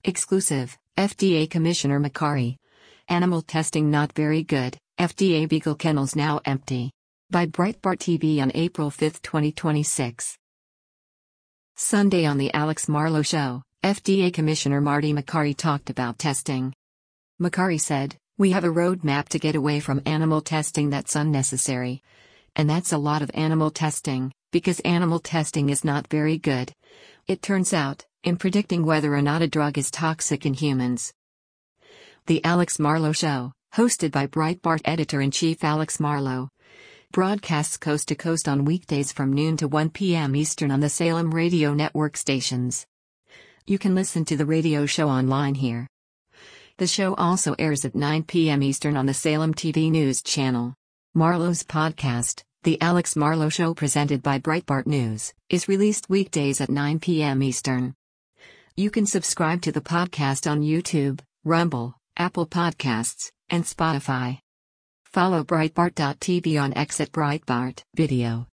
Exclusive, FDA Commissioner Makary. Animal testing not very good, FDA beagle kennels now empty. By Breitbart TV on April 5, 2026. Sunday on The Alex Marlow Show, FDA Commissioner Marty Makary talked about testing. Makary said, "We have a roadmap to get away from animal testing that's unnecessary. And that's a lot of animal testing, because animal testing is not very good. It turns out, in predicting whether or not a drug is toxic in humans." The Alex Marlow Show, hosted by Breitbart editor-in-chief Alex Marlow, broadcasts coast to coast on weekdays from noon to 1 p.m. Eastern on the Salem Radio Network stations. You can listen to the radio show online here. The show also airs at 9 p.m. Eastern on the Salem TV News channel. Marlow's podcast, The Alex Marlow Show presented by Breitbart News, is released weekdays at 9 p.m. Eastern. You can subscribe to the podcast on YouTube, Rumble, Apple Podcasts, and Spotify. Follow Breitbart.tv on X at Breitbart Video.